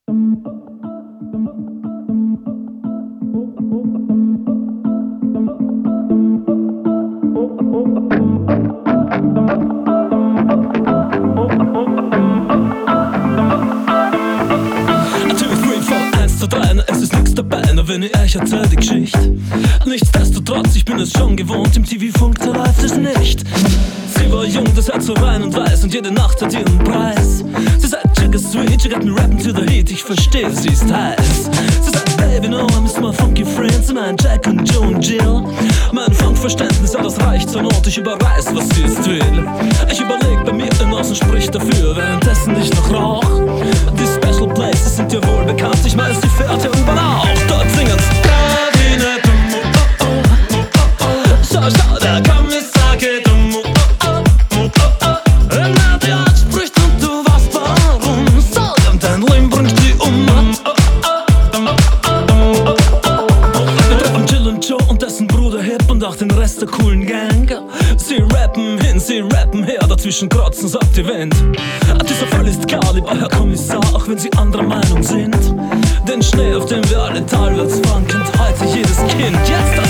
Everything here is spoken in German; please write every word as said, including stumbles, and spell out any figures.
Es ist nix dabei, nur wenn ich euch erzähl die Geschichte. Nichtsdestotrotz, ich bin es schon gewohnt, im T V-Funk, da läuft es nicht. Sie war jung, das Herz so rein und weiß, und jede Nacht hat ihren Preis. Sie sagt, Chick is sweet, she got me rapping to the heat, ich versteh, sie ist heiß. Sie sagt, baby, no, I miss my funky friends, mein Jack und Joe und Jill. Mein Funkverständnis, ja, das reicht zur Not, ich überreiß, was sie jetzt will. Ich überleg bei mir hinaus und sprich dafür, währenddessen ich noch rauch. Die Special Places sind ja wohl bekannt, ich weiß, die fährt ja U-Bahn auch. Dort singen's Kabinett, oh, oh, oh, oh, oh. Schau, schau, der Kommissar geht um, oh, oh, oh, oh, oh. Na, die Art spricht und du weißt warum. Sag, und dein Leben bringt die um, oh, oh, oh, oh, oh, oh. Wir treffen Jill und Joe und dessen Bruder Hip und auch den Rest der coolen Gang. Sie rappen hin, sie rappen her, dazwischen kratzen, sagt die Wind. Dieser Fall ist klar, lieber Herr Kommissar, auch wenn Sie anderer Meinung sind. Den Schnee, auf dem wir alle teilweise fahren, kennt heute jedes Kind. Jetzt